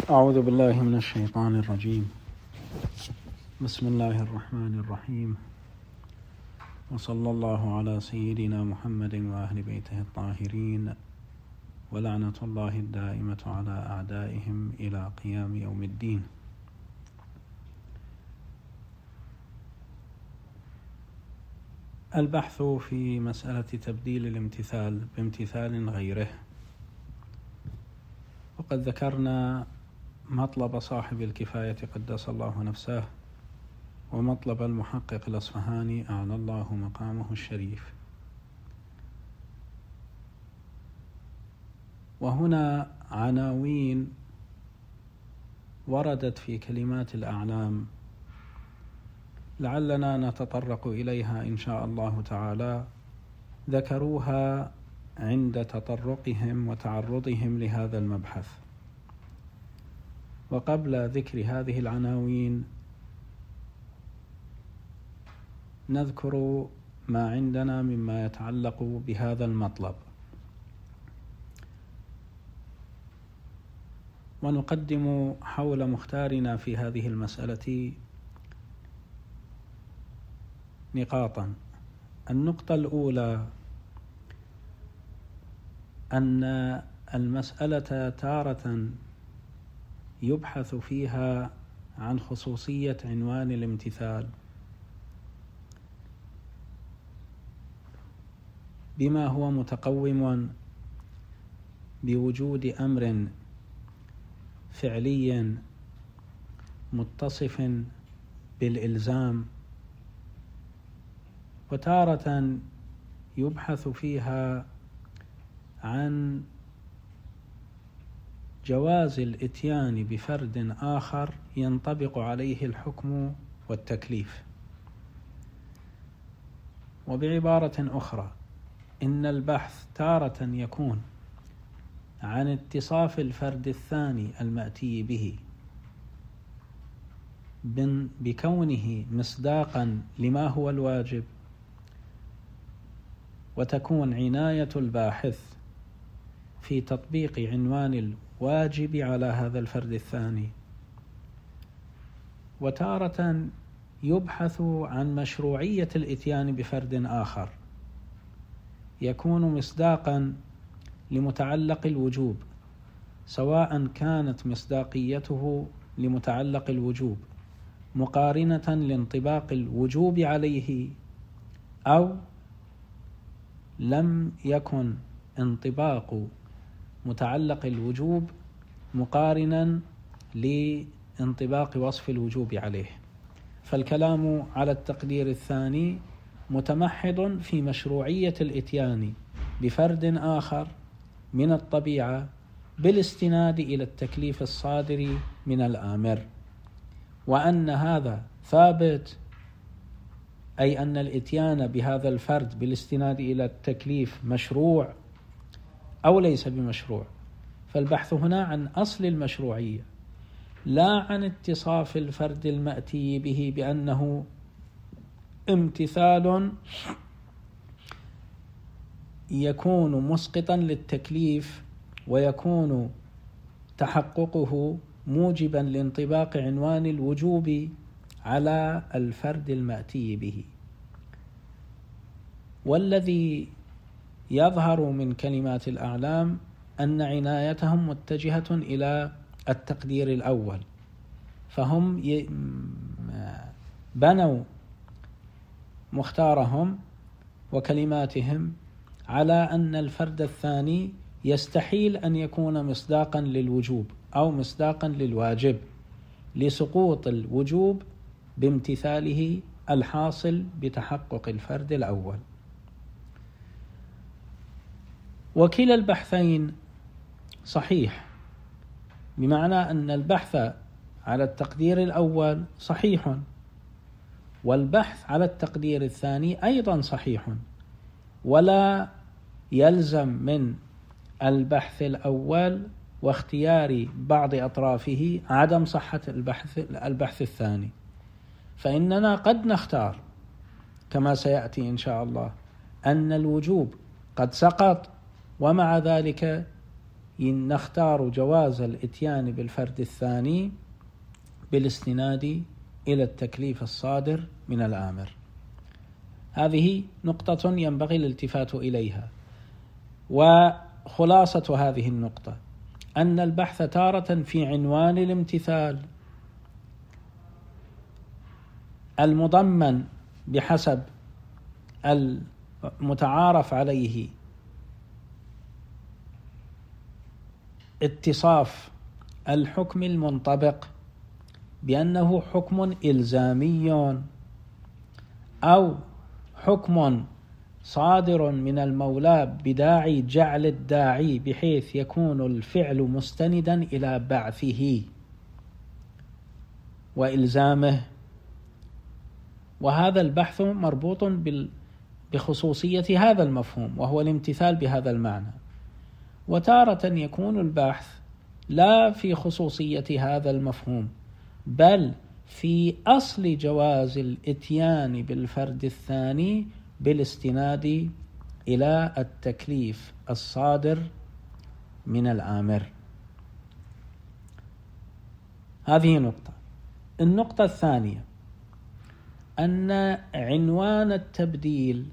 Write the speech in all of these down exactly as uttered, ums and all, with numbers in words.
أعوذ بالله من الشيطان الرجيم. بسم الله الرحمن الرحيم، وصلى الله على سيدنا محمد وأهل بيته الطاهرين، ولعنة الله الدائمة على أعدائهم إلى قيام يوم الدين. البحث في مسألة تبديل الامتثال بامتثال غيره. وقد ذكرنا مطلب صاحب الكفاية قدس الله نفسه، ومطلب المحقق الأصفهاني أعلى الله مقامه الشريف. وهنا عناوين وردت في كلمات الأعلام لعلنا نتطرق إليها إن شاء الله تعالى، ذكروها عند تطرقهم وتعرضهم لهذا المبحث. وقبل ذكر هذه العناوين نذكر ما عندنا مما يتعلق بهذا المطلب، ونقدم حول مختارنا في هذه المسألة نقاطا. النقطة الأولى أن المسألة تارة يبحث فيها عن خصوصية عنوان الامتثال بما هو متقوم بوجود أمر فعلي متصف بالإلزام، وتارة يبحث فيها عن جواز الإتيان بفرد آخر ينطبق عليه الحكم والتكليف. وبعبارة أخرى، إن البحث تارة يكون عن اتصاف الفرد الثاني المأتي به بكونه مصداقا لما هو الواجب، وتكون عناية الباحث في تطبيق عنوان الواجب على هذا الفرد الثاني. وتارة يبحث عن مشروعية الإتيان بفرد آخر يكون مصداقا لمتعلق الوجوب، سواء كانت مصداقيته لمتعلق الوجوب مقارنة لانطباق الوجوب عليه، أو لم يكن انطباق متعلق الوجوب مقارنا لانطباق وصف الوجوب عليه. فالكلام على التقدير الثاني متمحض في مشروعية الإتيان بفرد آخر من الطبيعة بالاستناد إلى التكليف الصادر من الآمر، وأن هذا ثابت، أي أن الإتيان بهذا الفرد بالاستناد إلى التكليف مشروع أو ليس بمشروع. فالبحث هنا عن أصل المشروعية، لا عن اتصاف الفرد المأتي به بأنه امتثال يكون مسقطا للتكليف ويكون تحققه موجبا لانطباق عنوان الوجوب على الفرد المأتي به. والذي يظهر من كلمات الأعلام أن عنايتهم متجهة إلى التقدير الأول، فهم بنوا مختارهم وكلماتهم على أن الفرد الثاني يستحيل أن يكون مصداقا للوجوب أو مصداقا للواجب لسقوط الوجوب بامتثاله الحاصل بتحقق الفرد الأول. وكلا البحثين صحيح، بمعنى أن البحث على التقدير الأول صحيح، والبحث على التقدير الثاني أيضا صحيح، ولا يلزم من البحث الأول واختيار بعض أطرافه عدم صحة البحث البحث الثاني. فإننا قد نختار كما سيأتي إن شاء الله أن الوجوب قد سقط، ومع ذلك نختار جواز الإتيان بالفرد الثاني بالاستناد إلى التكليف الصادر من الآمر. هذه نقطة ينبغي الالتفات إليها. وخلاصة هذه النقطة أن البحث تارة في عنوان الامتثال المضمن بحسب المتعارف عليه اتصاف الحكم المنطبق بأنه حكم إلزامي أو حكم صادر من المولى بداعي جعل الداعي بحيث يكون الفعل مستندا إلى بعثه وإلزامه. وهذا البحث مربوط بخصوصية هذا المفهوم وهو الامتثال بهذا المعنى. وتارة يكون البحث لا في خصوصية هذا المفهوم بل في أصل جواز الإتيان بالفرد الثاني بالاستناد إلى التكليف الصادر من الآمر. هذه نقطة. النقطة الثانية أن عنوان التبديل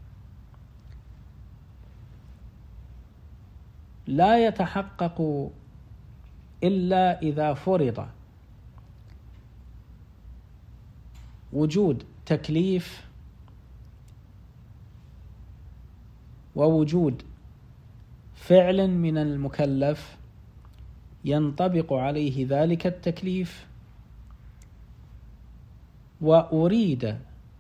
لا يتحقق إلا إذا فرض وجود تكليف ووجود فعل من المكلف ينطبق عليه ذلك التكليف، وأريد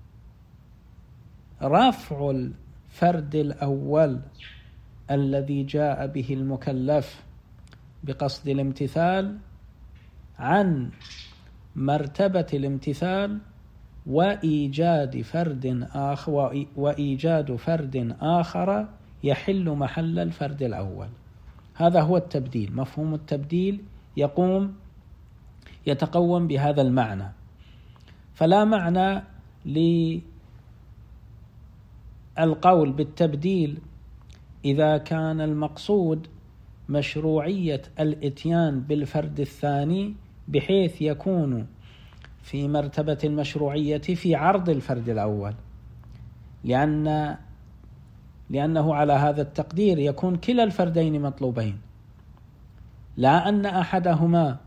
رفع الفرد الأول الذي جاء به المكلف بقصد الامتثال عن مرتبة الامتثال وإيجاد فرد آخر وإيجاد فرد آخر يحل محل الفرد الأول. هذا هو التبديل. مفهوم التبديل يقوم يتقوم بهذا المعنى. فلا معنى للقول بالتبديل إذا كان المقصود مشروعية الإتيان بالفرد الثاني بحيث يكون في مرتبة المشروعية في عرض الفرد الأول، لأن لأنه على هذا التقدير يكون كلا الفردين مطلوبين، لا أن أحدهما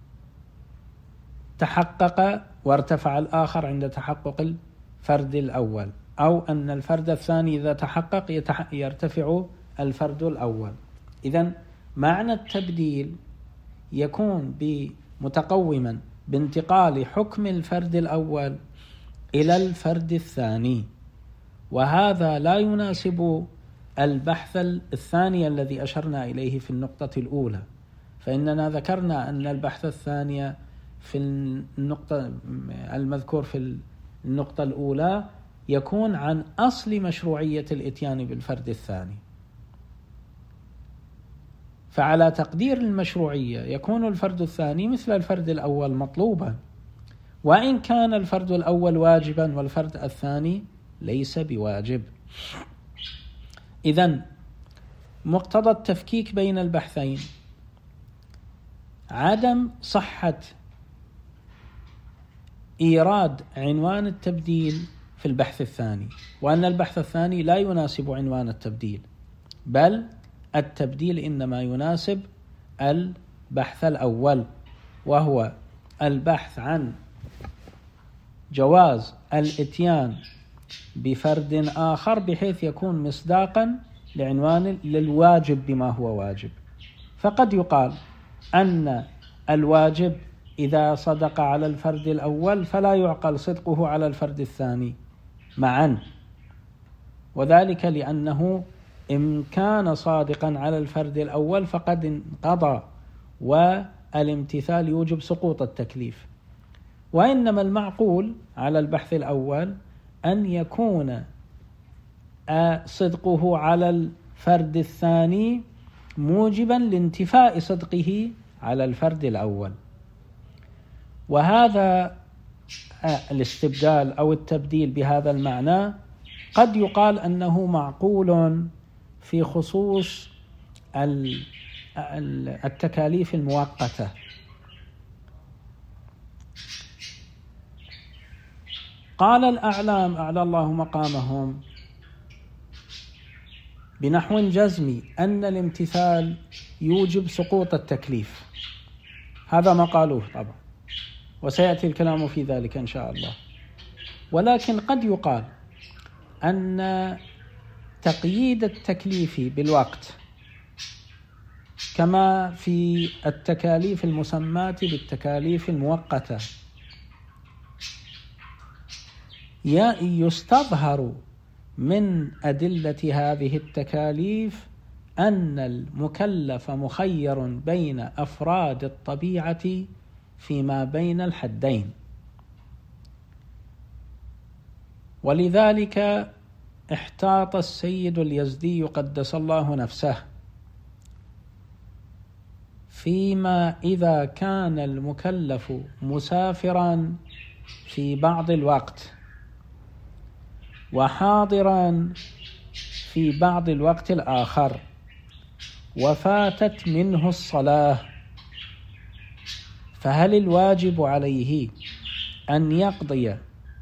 تحقق وارتفع الآخر عند تحقق الفرد الأول، أو أن الفرد الثاني إذا تحقق يرتفع الفرد الأول. إذن معنى التبديل يكون متقوما بانتقال حكم الفرد الأول إلى الفرد الثاني، وهذا لا يناسب البحث الثاني الذي أشرنا إليه في النقطة الأولى. فإننا ذكرنا أن البحث الثاني في النقطة المذكور في النقطة الأولى يكون عن أصل مشروعية الإتيان بالفرد الثاني. فعلى تقدير المشروعية يكون الفرد الثاني مثل الفرد الأول مطلوبا، وإن كان الفرد الأول واجبا والفرد الثاني ليس بواجب. إذن مقتضى التفكيك بين البحثين عدم صحة إيراد عنوان التبديل في البحث الثاني، وأن البحث الثاني لا يناسب عنوان التبديل، بل التبديل إنما يناسب البحث الأول، وهو البحث عن جواز الإتيان بفرد آخر بحيث يكون مصداقا لعنوان للواجب بما هو واجب. فقد يقال أن الواجب إذا صدق على الفرد الأول فلا يعقل صدقه على الفرد الثاني معا، وذلك لأنه إن كان صادقا على الفرد الأول فقد انقضى والامتثال يوجب سقوط التكليف. وإنما المعقول على البحث الأول أن يكون صدقه على الفرد الثاني موجبا لانتفاء صدقه على الفرد الأول. وهذا الاستبدال أو التبديل بهذا المعنى قد يقال أنه معقول في خصوص التكاليف المؤقتة. قال الأعلام أعلى الله مقامهم بنحو الجزم أن الامتثال يوجب سقوط التكليف، هذا ما قالوه طبعا، وسيأتي الكلام في ذلك إن شاء الله. ولكن قد يقال أن تقييد التكليف بالوقت كما في التكاليف المسماة بالتكاليف المؤقتة يستظهر من أدلة هذه التكاليف أن المكلف مخير بين أفراد الطبيعة فيما بين الحدين. ولذلك احتاط السيد اليزدي قدس الله نفسه فيما إذا كان المكلف مسافرا في بعض الوقت وحاضرا في بعض الوقت الآخر وفاتت منه الصلاة، فهل الواجب عليه أن يقضي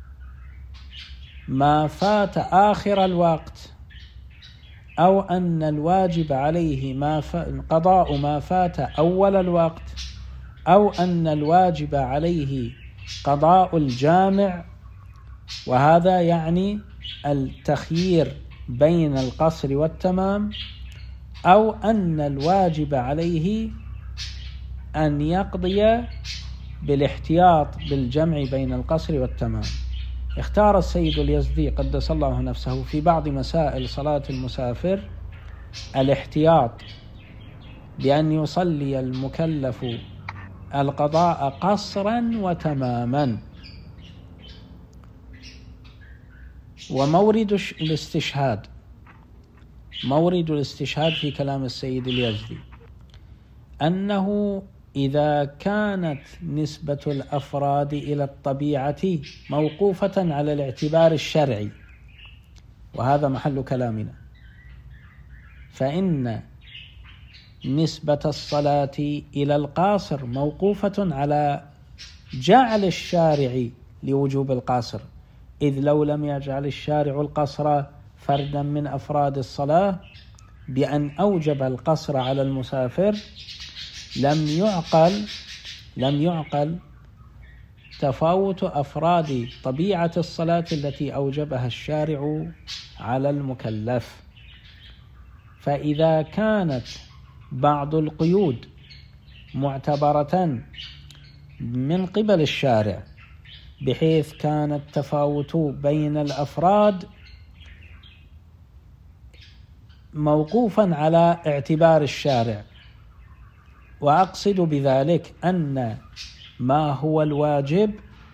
ما فات آخر الوقت، أو أن الواجب عليه ما ف... قضاء ما فات أول الوقت، أو أن الواجب عليه قضاء الجامع؟ وهذا يعني التخيير بين القصر والتمام، أو أن الواجب عليه أن يقضي بالاحتياط بالجمع بين القصر والتمام. اختار السيد اليزدي قدس الله نفسه في بعض مسائل صلاة المسافر الاحتياط بأن يصلي المكلف القضاء قصرا وتماما. ومورد الاستشهاد مورد الاستشهاد في كلام السيد اليزدي أنه إذا كانت نسبة الأفراد إلى الطبيعة موقوفة على الاعتبار الشرعي، وهذا محل كلامنا، فإن نسبة الصلاة إلى القاصر موقوفة على جعل الشارع لوجوب القاصر، إذ لو لم يجعل الشارع القصر فردا من أفراد الصلاة بأن أوجب القصر على المسافر لم يعقل لم يعقل تفاوت أفراد طبيعة الصلاة التي أوجبها الشارع على المكلف. فإذا كانت بعض القيود معتبرة من قبل الشارع بحيث كان التفاوت بين الأفراد موقوفا على اعتبار الشارع، وأقصد بذلك أن ما هو الواجب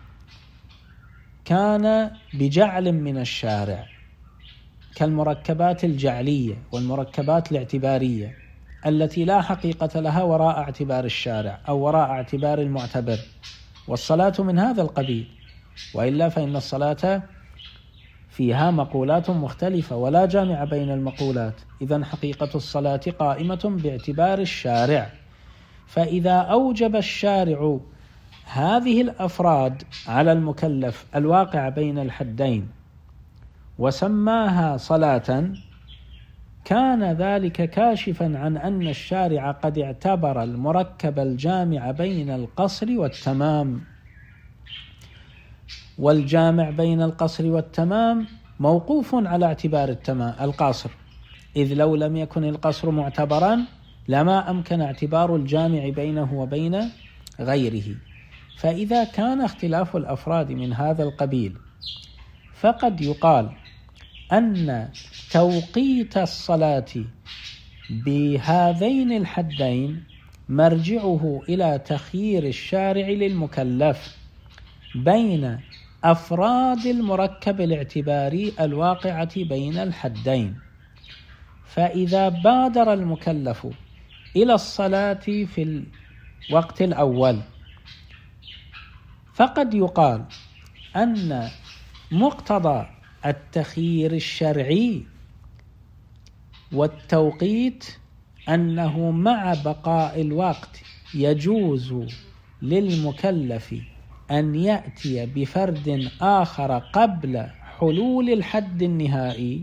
كان بجعل من الشارع كالمركبات الجعلية والمركبات الاعتبارية التي لا حقيقة لها وراء اعتبار الشارع أو وراء اعتبار المعتبر، والصلاة من هذا القبيل. وإلا فإن الصلاة فيها مقولات مختلفة ولا جامع بين المقولات، إذن حقيقة الصلاة قائمة باعتبار الشارع. فإذا أوجب الشارع هذه الأفراد على المكلف الواقع بين الحدين وسماها صلاة، كان ذلك كاشفا عن أن الشارع قد اعتبر المركب الجامع بين القصر والتمام، والجامع بين القصر والتمام موقوف على اعتبار التمام القصر، إذ لو لم يكن القصر معتبرا لما أمكن اعتبار الجامع بينه وبين غيره. فإذا كان اختلاف الأفراد من هذا القبيل فقد يقال أن توقيت الصلاة بهذين الحدين مرجعه إلى تخيير الشارع للمكلف بين أفراد المركب الاعتباري الواقعة بين الحدين. فإذا بادر المكلف إلى الصلاة في الوقت الأول فقد يقال أن مقتضى التخيير الشرعي والتوقيت أنه مع بقاء الوقت يجوز للمكلف أن يأتي بفرد آخر قبل حلول الحد النهائي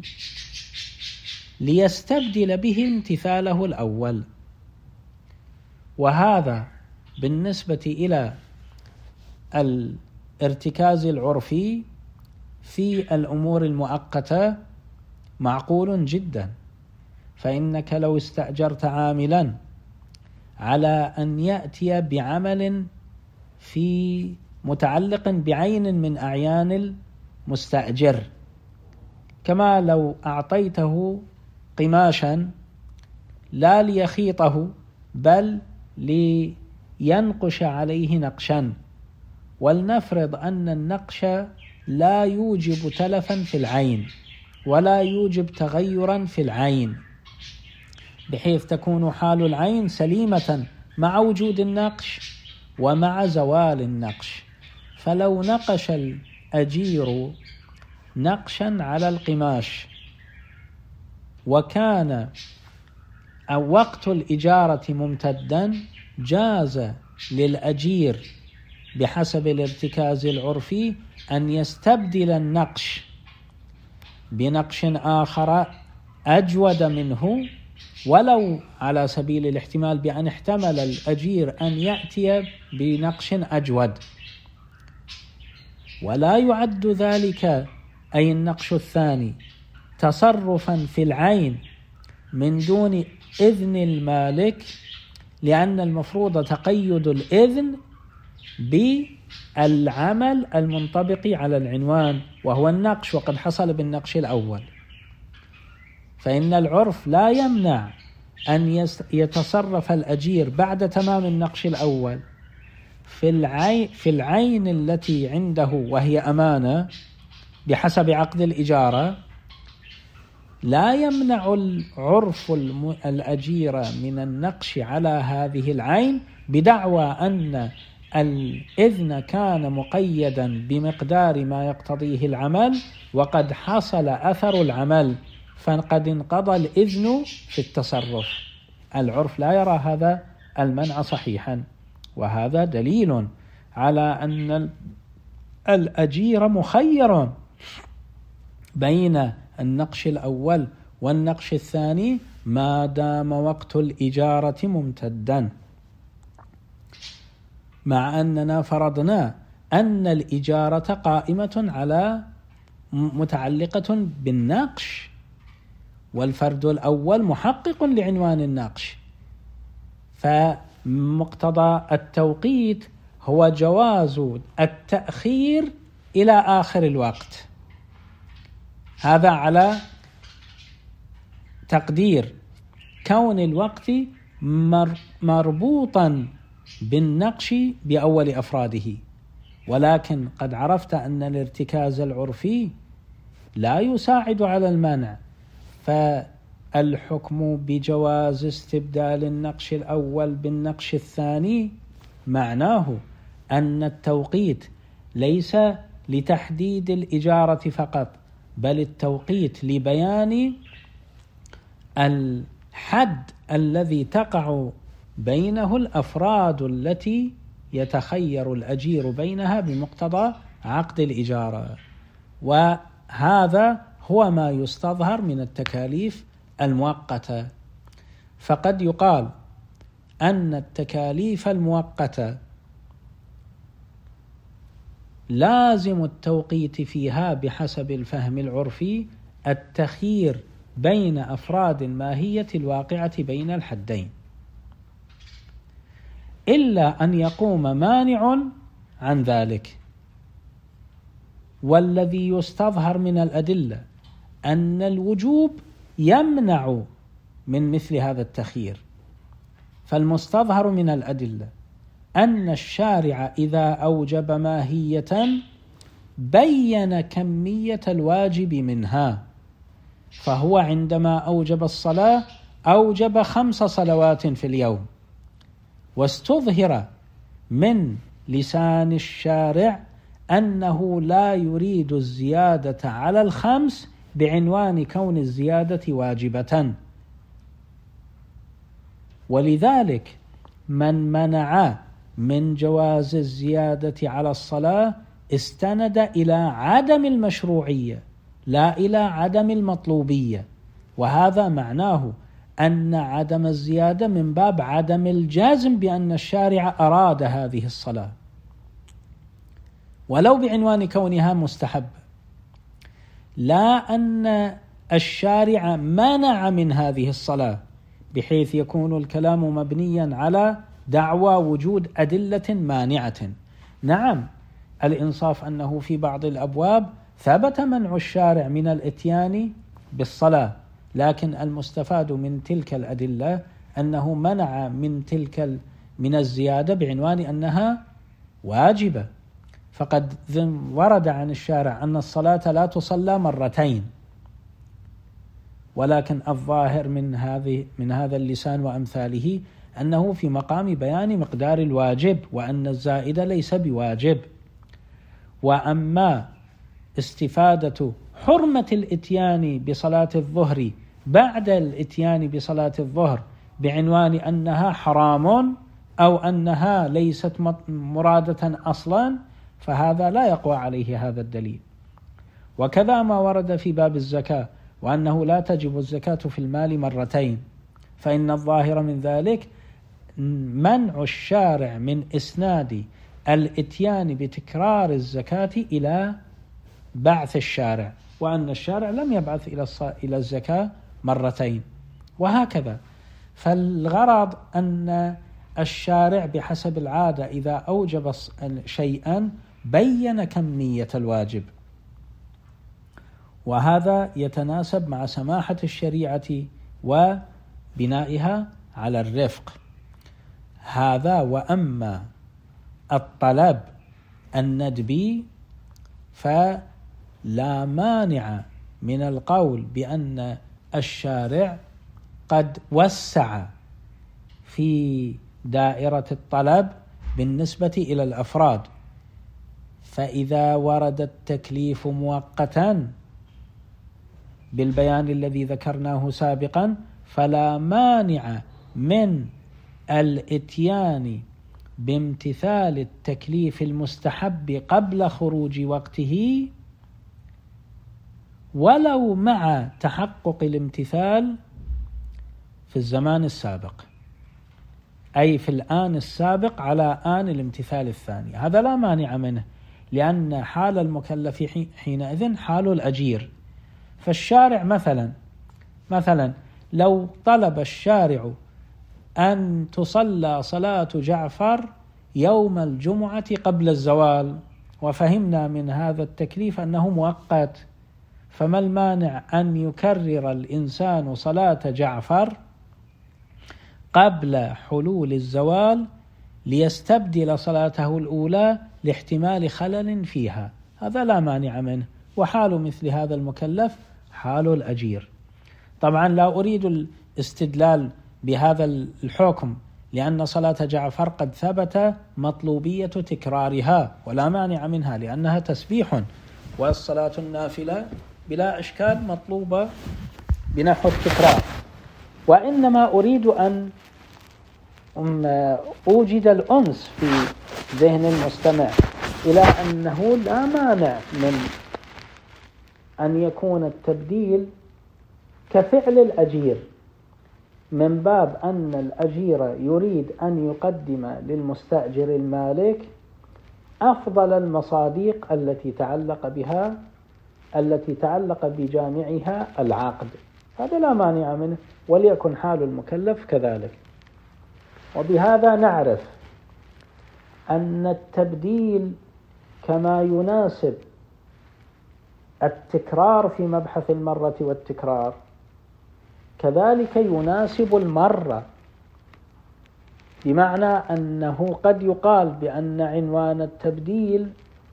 ليستبدل به امتثاله الأول. وهذا بالنسبة إلى الارتكاز العرفي في الأمور المؤقتة معقول جدا، فإنك لو استأجرت عاملا على أن يأتي بعمل في متعلق بعين من أعيان المستأجر، كما لو أعطيته قماشا لا ليخيطه بل لينقش عليه نقشا، ولنفرض أن النقش لا يوجب تلفا في العين ولا يوجب تغيرا في العين، بحيث تكون حال العين سليمة مع وجود النقش ومع زوال النقش. فلو نقش الأجير نقشا على القماش وكان أو وقت الإجارة ممتدا، جاز للأجير بحسب الارتكاز العرفي أن يستبدل النقش بنقش آخر أجود منه، ولو على سبيل الاحتمال بأن احتمل الأجير أن يأتي بنقش أجود، ولا يعد ذلك أي النقش الثاني تصرفا في العين من دون إذن المالك، لأن المفروض تقيد الإذن بالعمل المنطبق على العنوان وهو النقش، وقد حصل بالنقش الأول. فإن العرف لا يمنع أن يتصرف الأجير بعد تمام النقش الأول في العين, في العين التي عنده وهي أمانة بحسب عقد الإجارة. لا يمنع العرف الأجير من النقش على هذه العين بدعوى أن الإذن كان مقيدا بمقدار ما يقتضيه العمل وقد حصل أثر العمل فقد انقضى الإذن في التصرف. العرف لا يرى هذا المنع صحيحا، وهذا دليل على أن الأجير مخير بين النقش الأول والنقش الثاني ما دام وقت الإجارة ممتدا، مع أننا فرضنا أن الإجارة قائمة على متعلقة بالنقش، والفرد الأول محقق لعنوان النقش، فمقتضى التوقيت هو جواز التأخير إلى آخر الوقت. هذا على تقدير كون الوقت مربوطا بالنقش بأول أفراده، ولكن قد عرفت أن الارتكاز العرفي لا يساعد على المنع، فالحكم بجواز استبدال النقش الأول بالنقش الثاني معناه أن التوقيت ليس لتحديد الإجارة فقط، بل التوقيت لبيان الحد الذي تقع بينه الأفراد التي يتخير الأجير بينها بمقتضى عقد الإجارة. وهذا هو ما يستظهر من التكاليف المؤقتة. فقد يقال أن التكاليف المؤقتة لازم التوقيت فيها بحسب الفهم العرفي التخيير بين أفراد الماهية الواقعة بين الحدين، إلا أن يقوم مانع عن ذلك. والذي يستظهر من الأدلة أن الوجوب يمنع من مثل هذا التخيير. فالمستظهر من الأدلة أن الشارع إذا أوجب ماهية بين كمية الواجب منها، فهو عندما أوجب الصلاة أوجب خمس صلوات في اليوم، واستظهر من لسان الشارع أنه لا يريد الزيادة على الخمس بعنوان كون الزيادة واجبة، ولذلك من منع من جواز الزيادة على الصلاة استند إلى عدم المشروعية لا إلى عدم المطلوبية، وهذا معناه أن عدم الزيادة من باب عدم الجازم بأن الشارع أراد هذه الصلاة ولو بعنوان كونها مستحبة، لا أن الشارع منع من هذه الصلاة، بحيث يكون الكلام مبنيا على دعوى وجود أدلة مانعة. نعم، الإنصاف أنه في بعض الأبواب ثبت منع الشارع من الإتيان بالصلاة، لكن المستفاد من تلك الأدلة أنه منع من تلك من الزيادة بعنوان أنها واجبة. فقد ورد عن الشارع أن الصلاة لا تصلى مرتين، ولكن الظاهر من هذه من هذا اللسان وأمثاله أنه في مقام بيان مقدار الواجب، وأن الزائد ليس بواجب. وأما استفادة حرمة الإتيان بصلاة الظهر بعد الإتيان بصلاة الظهر بعنوان أنها حرام أو أنها ليست مرادة أصلا، فهذا لا يقوى عليه هذا الدليل. وكذا ما ورد في باب الزكاة وأنه لا تجب الزكاة في المال مرتين، فإن الظاهر من ذلك منع الشارع من إسناد الإتيان بتكرار الزكاة إلى بعث الشارع، وأن الشارع لم يبعث إلى إلى الزكاة مرتين، وهكذا. فالغرض أن الشارع بحسب العادة إذا أوجب شيئا بين كمية الواجب، وهذا يتناسب مع سماحة الشريعة وبنائها على الرفق. هذا. وأما الطلب الندبي فلا مانع من القول بأن الشارع قد وسع في دائرة الطلب بالنسبة إلى الأفراد، فإذا ورد التكليف مؤقتا بالبيان الذي ذكرناه سابقا فلا مانع من الإتيان بامتثال التكليف المستحب قبل خروج وقته، ولو مع تحقق الامتثال في الزمان السابق، أي في الآن السابق على آن الامتثال الثاني. هذا لا مانع منه، لأن حال المكلف حينئذ حال الأجير. فالشارع مثلا مثلا لو طلب الشارع أن تصلى صلاة جعفر يوم الجمعة قبل الزوال، وفهمنا من هذا التكليف أنه مؤقت، فما المانع أن يكرر الإنسان صلاة جعفر قبل حلول الزوال ليستبدل صلاته الأولى لاحتمال خلل فيها؟ هذا لا مانع منه، وحال مثل هذا المكلف حال الأجير. طبعا لا أريد الاستدلال بهذا الحكم، لأن صلاة جعفر قد ثبت مطلوبية تكرارها ولا مانع منها، لأنها تسبيح، والصلاة النافلة بلا إشكال مطلوبة بنحو التكرار. وإنما أريد أن أوجد الأنس في ذهن المستمع إلى أنه لا مانع من أن يكون التبديل كفعل الأجير، من باب أن الأجير يريد أن يقدم للمستأجر المالك أفضل المصاديق التي تعلق بها التي تعلق بجامعها العقد، هذا لا مانع منه، وليكن حال المكلف كذلك. وبهذا نعرف أن التبديل كما يناسب التكرار في مبحث المرة والتكرار كذلك يناسب المرة، بمعنى أنه قد يقال بأن عنوان التبديل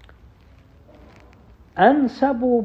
أنسب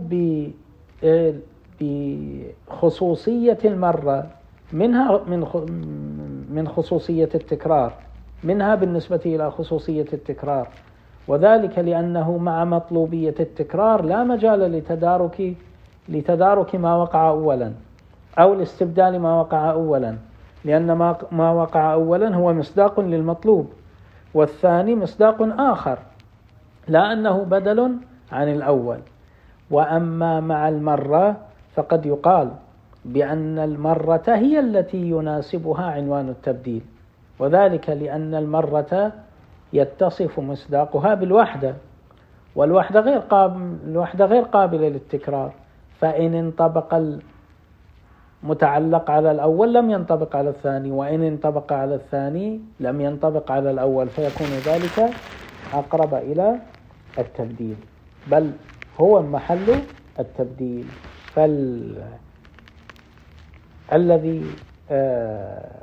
بخصوصية المرة منها من خصوصية التكرار، منها بالنسبة إلى خصوصية التكرار، وذلك لأنه مع مطلوبية التكرار لا مجال لتدارك لتدارك ما وقع أولا أو لاستبدال ما وقع أولا، لأن ما وقع أولا هو مصداق للمطلوب، والثاني مصداق آخر لا أنه بدل عن الأول. وأما مع المرة فقد يقال بأن المرة هي التي يناسبها عنوان التبديل، وذلك لأن المرة يتصف مصداقها بالوحدة، والوحدة غير قابل الوحدة غير قابلة للتكرار، فإن انطبق المتعلق على الأول لم ينطبق على الثاني، وإن انطبق على الثاني لم ينطبق على الأول، فيكون ذلك أقرب إلى التبديل، بل هو محل التبديل. فالذي آه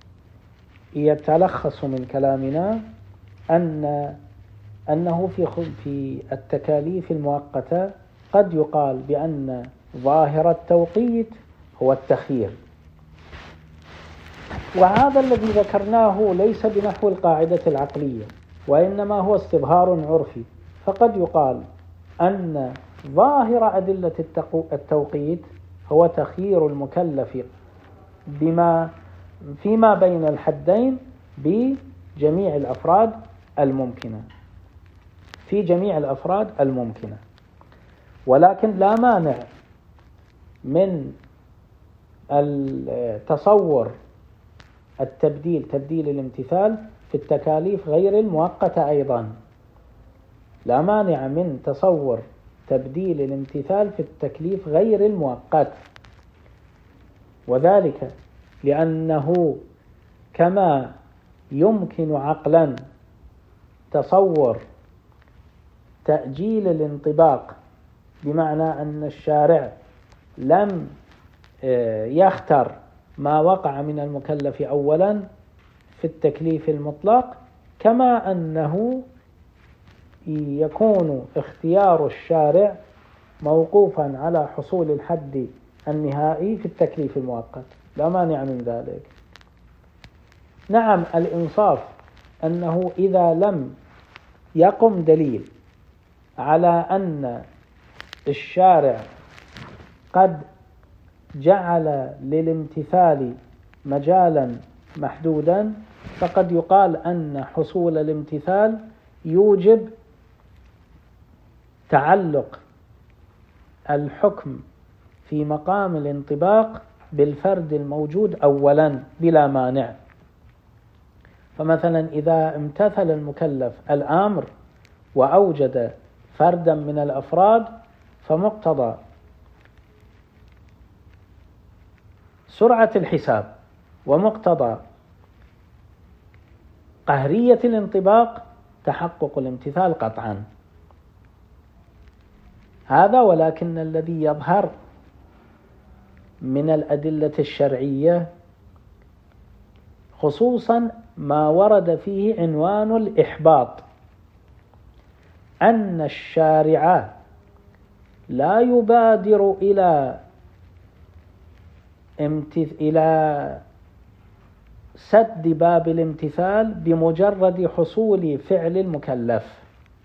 يتلخص من كلامنا أن أنه في في التكاليف المؤقتة قد يقال بأن ظاهر التوقيت هو التخيير، وهذا الذي ذكرناه ليس بنحو القاعدة العقلية، وإنما هو استظهار عرفي. فقد يقال أن ظاهر أدلة التوقيت هو تخيير المكلف بما فيما بين الحدين بجميع الأفراد الممكنة في جميع الأفراد الممكنة، ولكن لا مانع من التصور التبديل تبديل الامتثال في التكاليف غير المؤقتة أيضا، لا مانع من تصور تبديل الامتثال في التكليف غير المؤقت، وذلك لأنه كما يمكن عقلا تصور تأجيل الانطباق بمعنى أن الشارع لم يختر ما وقع من المكلف أولا في التكليف المطلق، كما أنه يكون اختيار الشارع موقوفا على حصول الحد النهائي في التكليف المؤقت، لا مانع من ذلك. نعم، الإنصاف أنه إذا لم يقم دليل على أن الشارع قد جعل للامتثال مجالا محدودا، فقد يقال أن حصول الامتثال يوجب تعلق الحكم في مقام الانطباق بالفرد الموجود أولا بلا مانع. فمثلا إذا امتثل المكلف الأمر وأوجد فردا من الأفراد، فمقتضى سرعة الحساب ومقتضى قهرية الانطباق تحقق الامتثال قطعا. هذا ولكن الذي يظهر من الأدلة الشرعية خصوصا ما ورد فيه عنوان الإحباط، أن الشارع لا يبادر إلى إلى سد باب الامتثال بمجرد حصول فعل المكلف.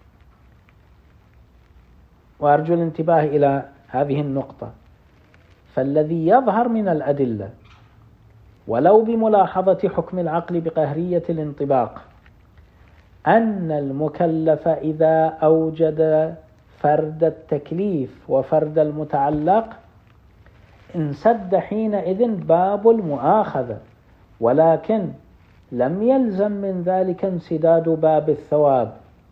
وأرجو الانتباه إلى هذه النقطة. فالذي يظهر من الأدلة ولو بملاحظة حكم العقل بقهرية الانطباق أن المكلف إذا أوجد فرد التكليف وفرد المتعلق انسد حينئذ باب المؤاخذة، ولكن لم يلزم من ذلك انسداد باب الثواب،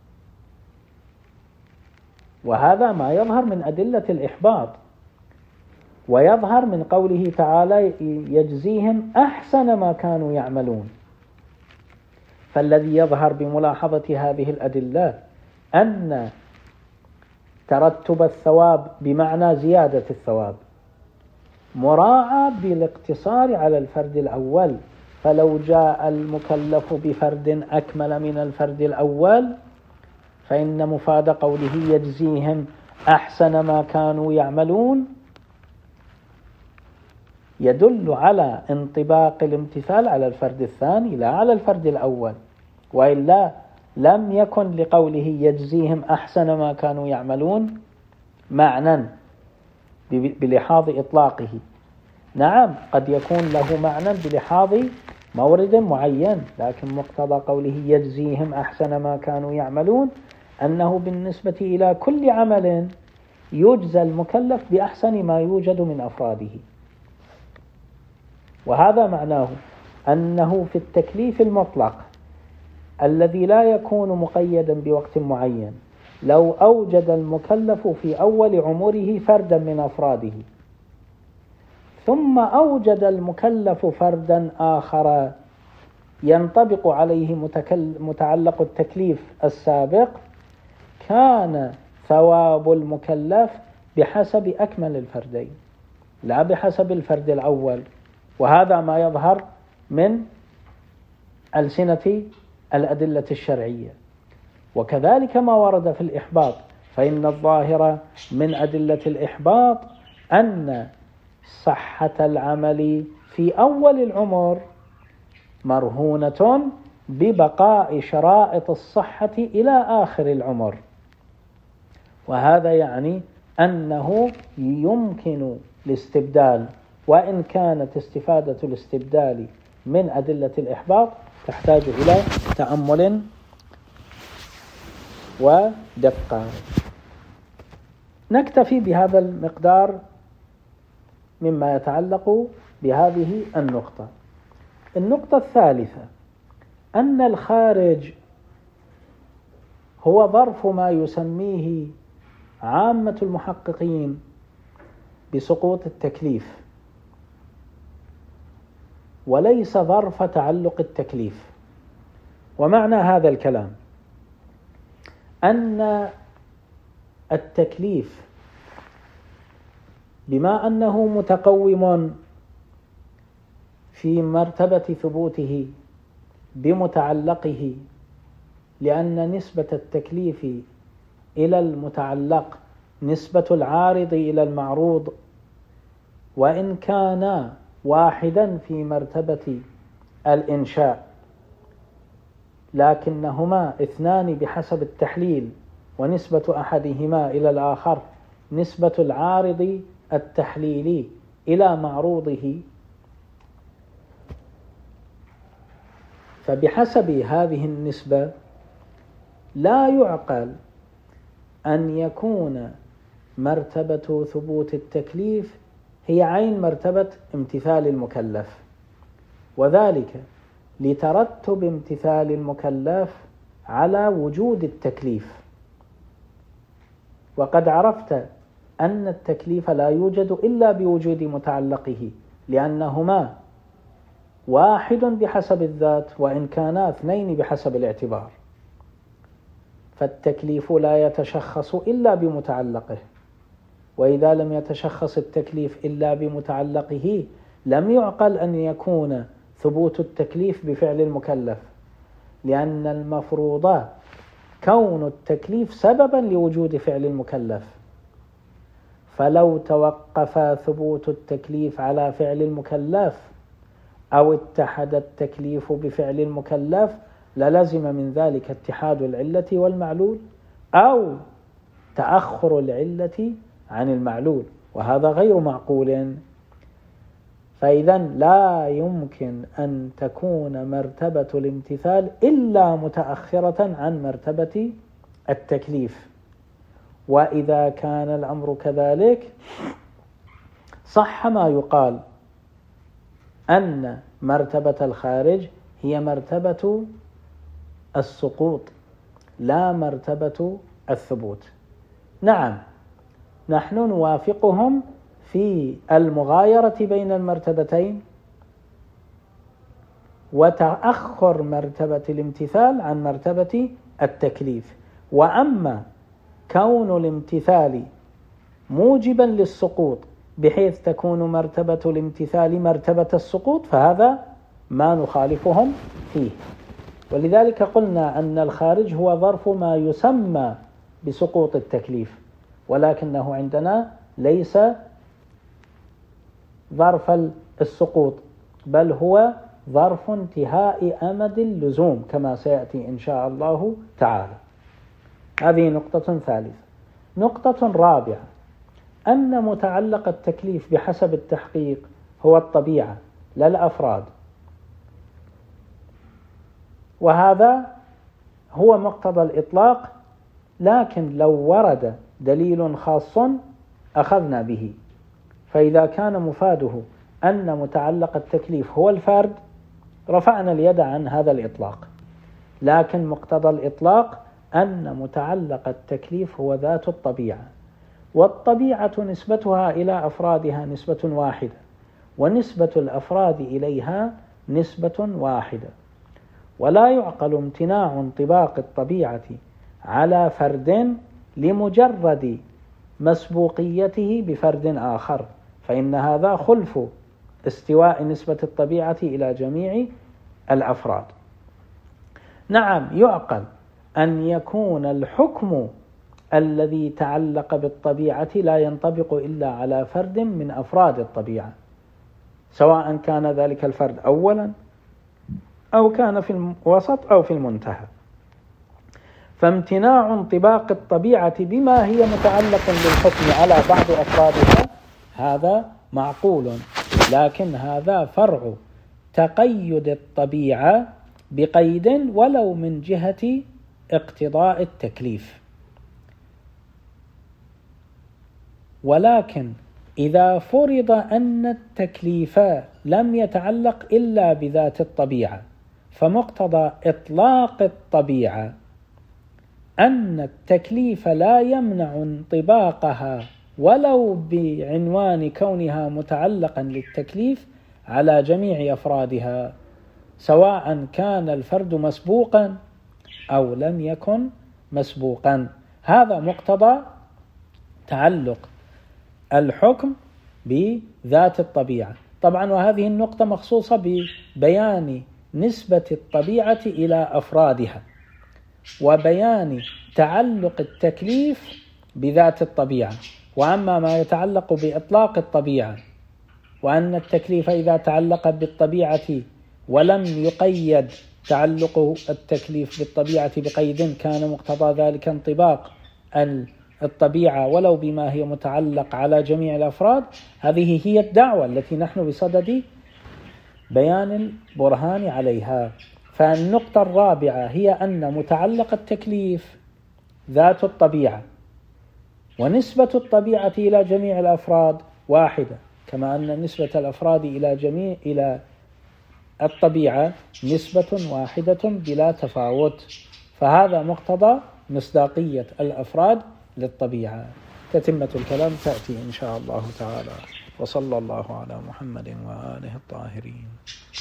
وهذا ما يظهر من أدلة الإحباط، ويظهر من قوله تعالى يجزيهم أحسن ما كانوا يعملون. فالذي يظهر بملاحظة هذه الأدلة أن ترتب الثواب بمعنى زيادة الثواب مراعى بالاقتصار على الفرد الأول، فلو جاء المكلف بفرد أكمل من الفرد الأول فإن مفاد قوله يجزيهم أحسن ما كانوا يعملون يدل على انطباق الامتثال على الفرد الثاني لا على الفرد الأول، وإلا لم يكن لقوله يجزيهم أحسن ما كانوا يعملون معنى بلحاظ إطلاقه، نعم قد يكون له معنى بلحاظ مورد معين، لكن مقتضى قوله يجزيهم أحسن ما كانوا يعملون أنه بالنسبة إلى كل عمل يجزى المكلف بأحسن ما يوجد من أفراده. وهذا معناه أنه في التكليف المطلق الذي لا يكون مقيدا بوقت معين، لو أوجد المكلف في أول عمره فردا من أفراده ثم أوجد المكلف فردا آخر ينطبق عليه متعلق التكليف السابق، كان ثواب المكلف بحسب أكمل الفردين لا بحسب الفرد الأول. وهذا ما يظهر من ألسنة الأدلة الشرعية. وكذلك ما ورد في الإحباط، فإن الظاهر من أدلة الإحباط أن صحة العمل في أول العمر مرهونة ببقاء شرائط الصحة إلى آخر العمر. وهذا يعني أنه يمكن الاستبدال، وإن كانت استفادة الاستبدال من أدلة الإحباط تحتاج إلى تأمل ودقة. نكتفي بهذا المقدار مما يتعلق بهذه النقطة. النقطة الثالثة أن الخارج هو ظرف ما يسميه عامة المحققين بسقوط التكليف، وليس ظرف تعلق التكليف. ومعنى هذا الكلام أن التكليف بما أنه متقوم في مرتبة ثبوته بمتعلقه، لأن نسبة التكليف إلى المتعلق نسبة العارض إلى المعروض، وإن كان واحدا في مرتبة الإنشاء لكنهما اثنان بحسب التحليل، ونسبة أحدهما إلى الآخر نسبة العارض التحليلي إلى معروضه، فبحسب هذه النسبة لا يعقل أن يكون مرتبة ثبوت التكليف هي عين مرتبة امتثال المكلف، وذلك لترتب امتثال المكلف على وجود التكليف. وقد عرفت أن التكليف لا يوجد إلا بوجود متعلقه، لأنهما واحد بحسب الذات وإن كانا اثنين بحسب الاعتبار، فالتكليف لا يتشخص إلا بمتعلقه. وإذا لم يتشخص التكليف إلا بمتعلقه لم يعقل أن يكون ثبوت التكليف بفعل المكلف، لأن المفروض كون التكليف سببا لوجود فعل المكلف. فلو توقف ثبوت التكليف على فعل المكلف أو اتحد التكليف بفعل المكلف للزم من ذلك اتحاد العلة والمعلول أو تأخر العلة عن المعلول، وهذا غير معقول. فإذا لا يمكن أن تكون مرتبة الامتثال إلا متأخرة عن مرتبة التكليف. وإذا كان الأمر كذلك صح ما يقال أن مرتبة الخارج هي مرتبة السقوط لا مرتبة الثبوت. نعم نحن نوافقهم في المغايرة بين المرتبتين وتأخر مرتبة الامتثال عن مرتبة التكليف. وأما كون الامتثال موجبا للسقوط بحيث تكون مرتبة الامتثال مرتبة السقوط فهذا ما نخالفهم فيه. ولذلك قلنا أن الخارج هو ظرف ما يسمى بسقوط التكليف، ولكنه عندنا ليس ظرف السقوط، بل هو ظرف انتهاء أمد اللزوم كما سيأتي إن شاء الله تعالى. هذه نقطة ثالثة. نقطة رابعة أن متعلق التكليف بحسب التحقيق هو الطبيعة لا الأفراد، وهذا هو مقتضى الإطلاق. لكن لو ورد دليل خاص أخذنا به، فإذا كان مفاده أن متعلق التكليف هو الفرد رفعنا اليد عن هذا الإطلاق. لكن مقتضى الإطلاق أن متعلق التكليف هو ذات الطبيعة، والطبيعة نسبتها إلى أفرادها نسبة واحدة، ونسبة الأفراد إليها نسبة واحدة، ولا يعقل امتناع انطباق الطبيعة على فرد لمجرد مسبوقيته بفرد آخر، فإن هذا خلف استواء نسبة الطبيعة إلى جميع الأفراد. نعم، يعقل أن يكون الحكم الذي تعلق بالطبيعة لا ينطبق إلا على فرد من أفراد الطبيعة، سواء كان ذلك الفرد أولا أو كان في الوسط أو في المنتهى. فامتناع انطباق الطبيعة بما هي متعلق بالحكم على بعض أفرادها هذا معقول، لكن هذا فرع تقيد الطبيعة بقيد ولو من جهة اقتضاء التكليف. ولكن إذا فرض أن التكليف لم يتعلق إلا بذات الطبيعة، فمقتضى إطلاق الطبيعة أن التكليف لا يمنع انطباقها ولو بعنوان كونها متعلقا للتكليف على جميع أفرادها، سواء كان الفرد مسبوقا أو لم يكن مسبوقا. هذا مقتضى تعلق الحكم بذات الطبيعة. طبعا وهذه النقطة مخصوصة ببيان نسبة الطبيعة إلى أفرادها، وبيان تعلق التكليف بذات الطبيعة. وأما ما يتعلق بإطلاق الطبيعة، وأن التكليف إذا تعلق بالطبيعة ولم يقيد تعلق التكليف بالطبيعة بقيد كان مقتضى ذلك انطباق الطبيعة ولو بما هي متعلق على جميع الأفراد. هذه هي الدعوة التي نحن بصدد بيان البرهان عليها. فالنقطة الرابعة هي أن متعلق التكليف ذات الطبيعة، ونسبة الطبيعة إلى جميع الأفراد واحدة، كما أن نسبة الأفراد إلى جميع إلى الطبيعة نسبة واحدة بلا تفاوت. فهذا مقتضى مصداقية الأفراد للطبيعة. تتمة الكلام تأتي إن شاء الله تعالى، وصلى الله على محمد وآله الطاهرين.